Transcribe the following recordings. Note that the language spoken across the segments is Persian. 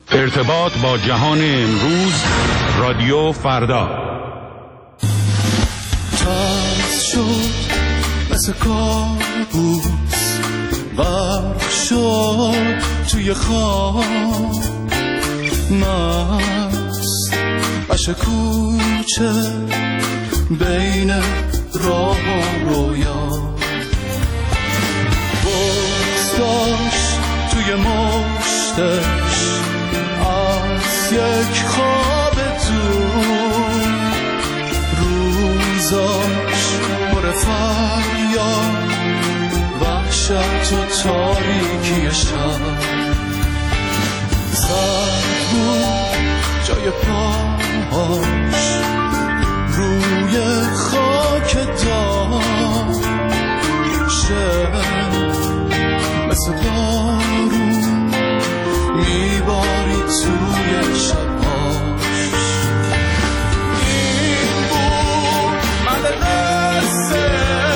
ارتباط با جهان امروز، رادیو فردا. تاز شد مثل کابوس، غرق شد توی خواب، مست عشق کوچه بین راه و رویا، بغض داشت توی مشتش از یک خواب دور، روزاش پر فریاد، وحشت و تاریکی شب، سرد بود جای پاهاش روی خاک دار، شب مثل بارون میباری توی شباش. این بود من قصه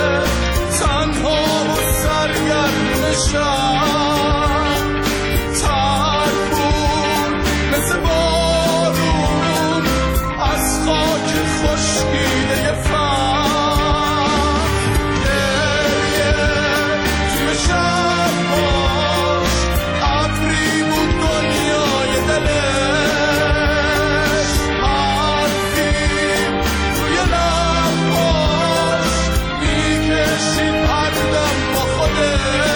تنها و سرگرم شب، تر بود مثل بارون از خاک خشکیده فر، گریه توی شباش ابری بود دنیای دلش، حرفی توی لباش میکشید هر دم با خودش.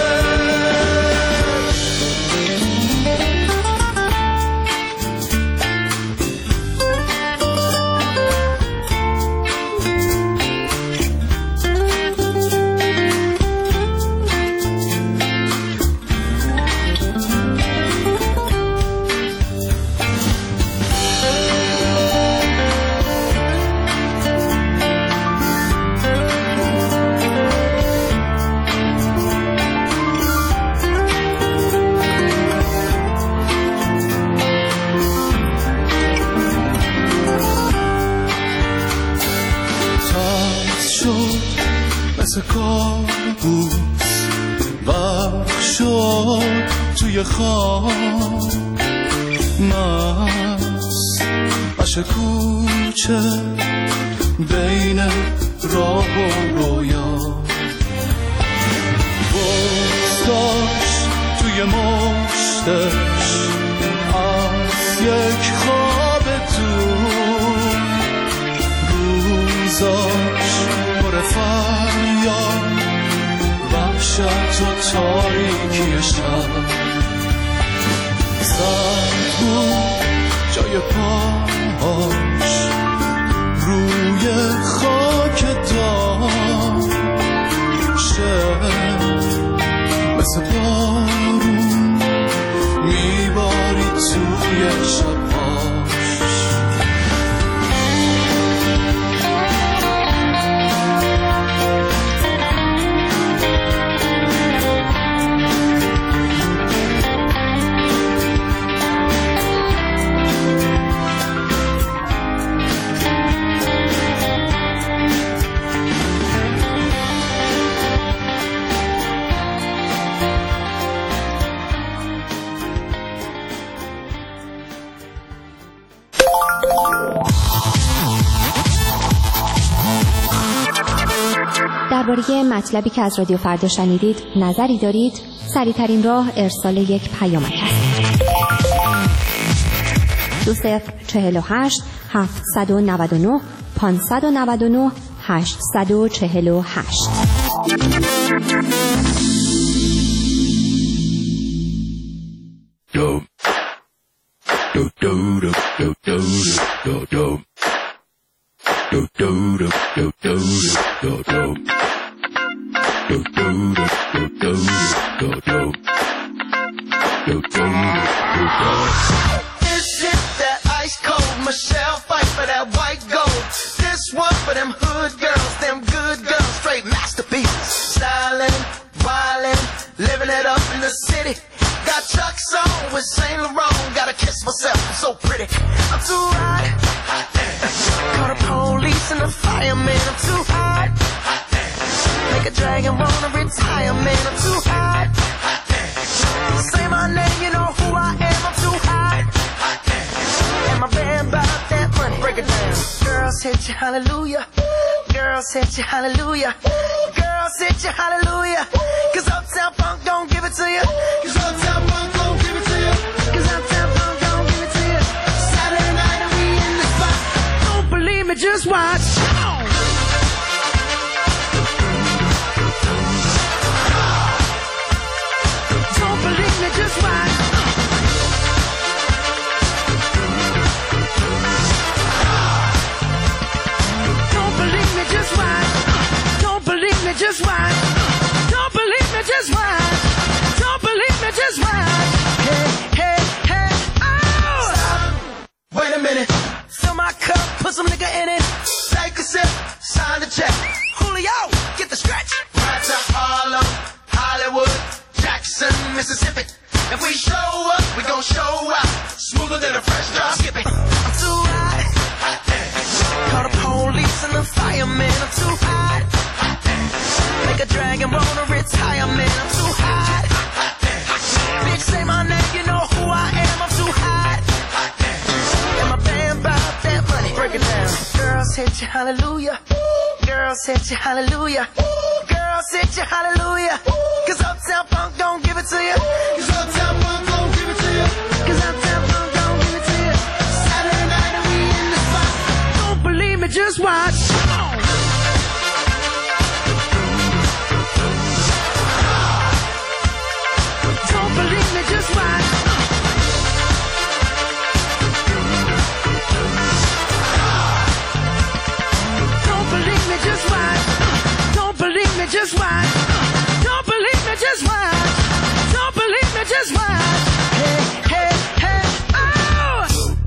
مثل کابوس غرق شد توی خواب، مست عشق کوچه بین راه و رویا، بغض داشت توی مشتش از یک خواب دور، روزاش پر فریاد، وحشت و تاریکی شب، سرد بود جای پاهاش روی خاک دار، شب مثل بارون میباری توی شباش. درباره مطلبی که از رادیو فردا شنیدید نظری دارید؟ سریع‌ترین راه ارسال یک پیامک است. 2048 799 599 848. This shit that ice cold Michelle fight for that white gold. This one for them hood girls, them good girls, straight masterpieces. Stylin', wildin', living it up in the city. Got Chuck's on with Saint Laurent. Gotta kiss myself, I'm so pretty. I'm too hot. Call the police and the fireman. I'm too hot. Make a dragon wanna retire, man. I'm too hot. Say my name, you know who I am. I'm too hot. hit you hallelujah. Girls hit you hallelujah. Girls hit you hallelujah. Cause Uptown Funk don't give it to you. Cause Uptown Funk don't give it to you. Cause Uptown Funk don't give it to you. Saturday night and we in the spot. Don't believe me, just watch. Don't believe me, just watch. Don't believe me, just watch. Don't believe me, just watch. Don't believe me, just watch. Don't believe me, just watch. Hey, hey, hey, oh! Stop. Wait a minute. Fill my cup, put some nigga in it. Take a sip, sign the check. Julio, get the stretch. Right to Harlem, Hollywood, Jackson, Mississippi. If we show up, we gon' show out. Smoother than a fresh drop. Skip it. I'm too hot. Call the police and the firemen. I'm too hot. Make a dragon roll to retirement. I'm too hot. Bitch, say my name, you know who I am. I'm too hot. And my band bought that money. Break it down. Girls hit you hallelujah. Girls hit you hallelujah. Girls hit you hallelujah. Cause Uptown Funk don't give it to you. Cause Uptown Funk don't give it to you. Cause Uptown Funk don't give it to you. Saturday night and we in the spot. Don't believe me, just watch. Don't believe me, just watch. Don't believe me, just watch. Don't believe me, just watch. Don't believe me, just watch. Don't believe me, just watch. Hey, hey, hey, oh!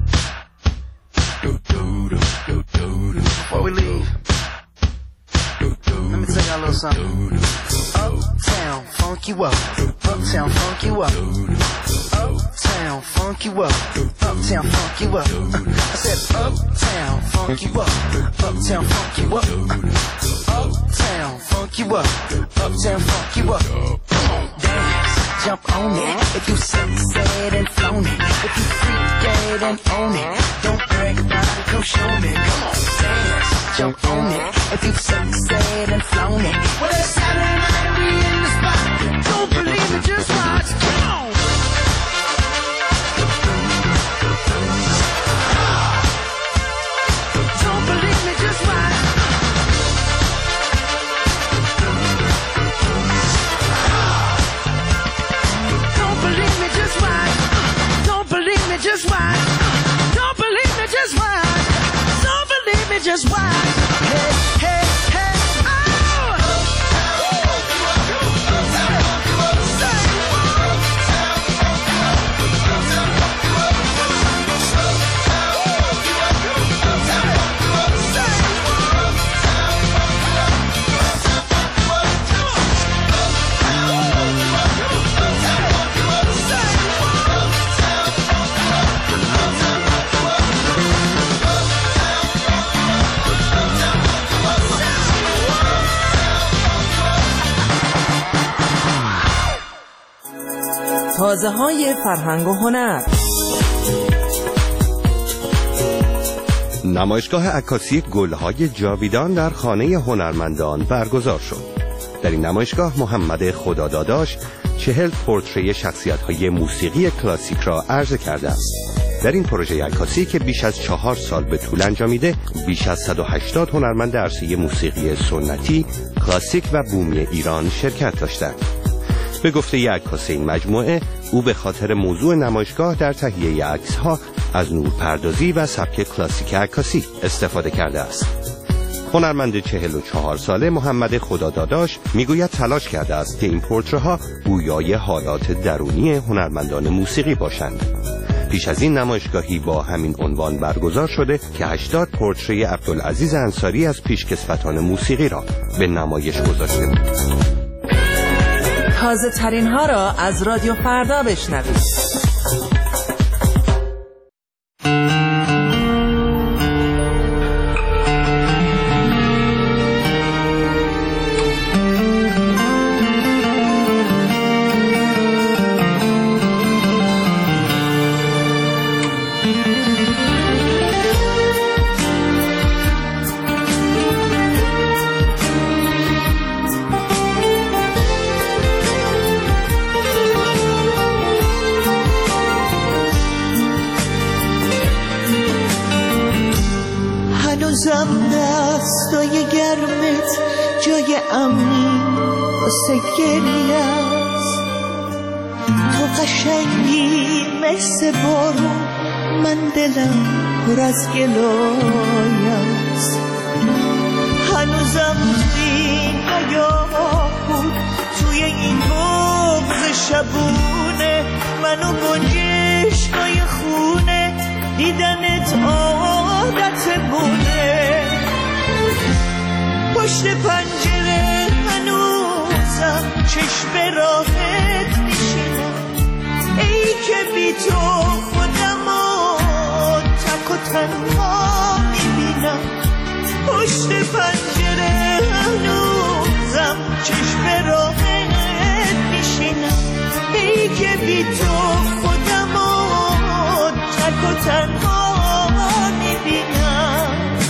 Before we leave, let me tell y'all a little something. Uptown, funk you up. Uptown, funk you up. Uptown, funk you up. Uptown, funk you up. I said uptown, funk you up. Uptown, funk you up. Uptown, funk you up. Uptown, funk you up. Come on, dance, jump on it. If you sunset and flown it. If you freak dead and own it. Don't brag about it, come show me. Come on, dance, jump on it. If you sunset and flown it. Well, it's Saturday night and we in the spot. Don't believe it, just watch. Come on. Don't believe me, just watch. Don't believe me, just watch. Don't believe me, just watch. Don't believe me, just watch. Don't believe me, just watch. Hey, hey, hey, oh! تازه‌های فرهنگ و هنر. نمایشگاه عکاسی گل‌های جاویدان در خانه هنرمندان برگزار شد. در این نمایشگاه محمد خداداداش 40 پورتری شخصیت‌های موسیقی کلاسیک را عرضه کرده است. در این پروژه عکاسی که بیش از 4 سال به طول انجامیده، بیش از 180 هنرمند عرصه موسیقی سنتی، کلاسیک و بومی ایران شرکت داشتند. به گفته عکاس این مجموعه، او به خاطر موضوع نمایشگاه در تهیه عکس‌ها از نورپردازی و سبک کلاسیک عکاسی استفاده کرده است. هنرمند 44 ساله محمد خداداداش میگوید تلاش کرده است که این پورتره‌ها گویای حالات درونی هنرمندان موسیقی باشند. پیش از این نمایشگاهی با همین عنوان برگزار شده که 80 پورتری عبدالعزیز انصاری از پیشکسوتان موسیقی را به نمایش گذاشته بود. تازه ترین ها را از رادیو فردا بشنوید. دستای گرمت جای امنی واسه گریه است. تو قشنگی مثل بارون، من دلم پر از گلای است. هنوزم توی این حیاه بود، توی این بغض شبونه، منو با جشنای خونه دیدنت عادت مونه. پشت پنجره هنوزم چشم راحت میشینم، ای که بی تو خودمو تک و تنها میبینم. پشت پنجره هنوزم چشم راحت میشینم، ای که بی تو خودمو تک و تنها میبینم.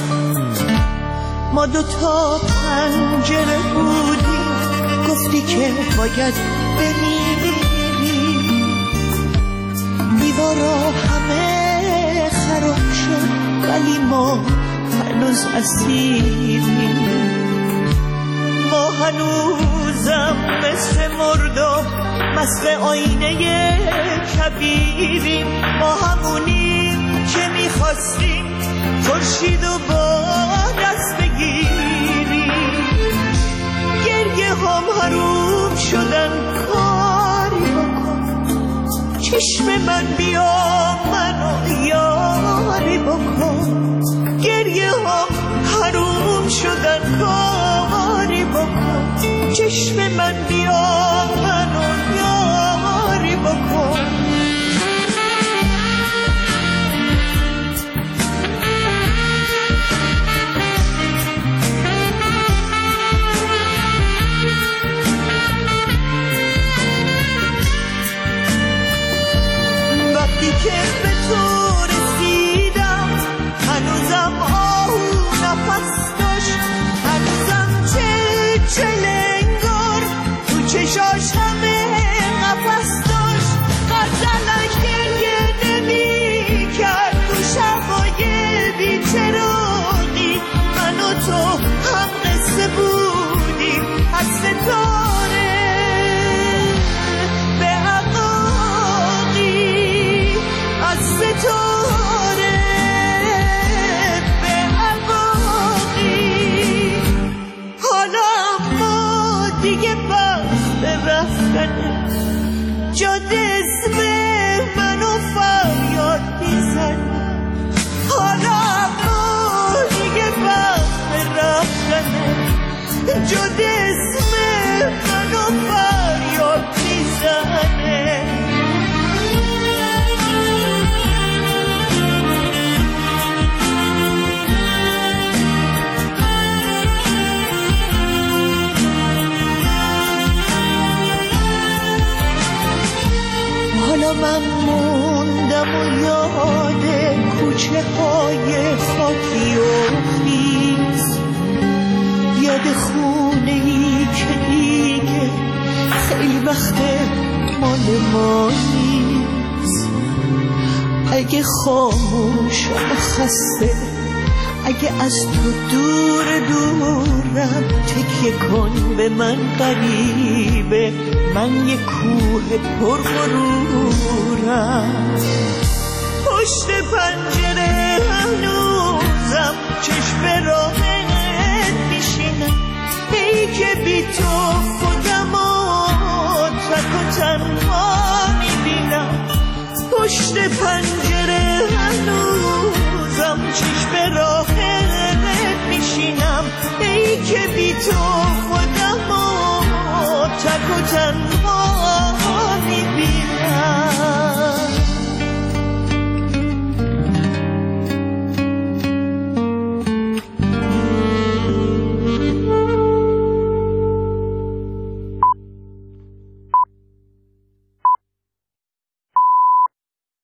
ما دوتا پنجره بودیم، گفتی که باید بمیری. دیوارا همه خراب شد ولی ما هنوز اسیریم. ما هنوزم مثل مردم، مثل آینه کبیریم. ما همونیم که میخواستیم خورشیدو با دست بگیریم. گریه هم حروم شدن، کاری بکن چشم من بیا منو یاری بکن. گریه هم حروم شدن، کاری بکن چشم من بیا منو یاری بکن. وقتی که به تو رسیدم هنوزم آهو نفس داشت، هنوزم چلنگار تو چشاش همه نفس داشت. غزلش گریه نمی کرد تو شبای بی‌چراغی، من و تو هم قصه بودیم از ستاره به عقاقی، از ستاره به عقاقی. حالا ما دیگه وقت رفتنه، جاده اسم منو فریاد میزنه. حالا ما دیگه وقت رفتنه، جاده اسم منو فریاد میزنه. حالا من موندم و یاد کوچه های خاکی و خیز، یاد خونه ای که دیگه خیلی وقت مال ما نیست. اگه خاموش و خسته، اگه از تو دور دورم، تکیه کن به من غریبه، من یه کوه پر غرورم. پشت پنجره هنوزم چشم راحت میشینم، ای که بی تو خودمو تک و تنها میبینم. پشت پنجره هنوزم چشم راحت میشینم، ای که بی تو خودمو تک و تنها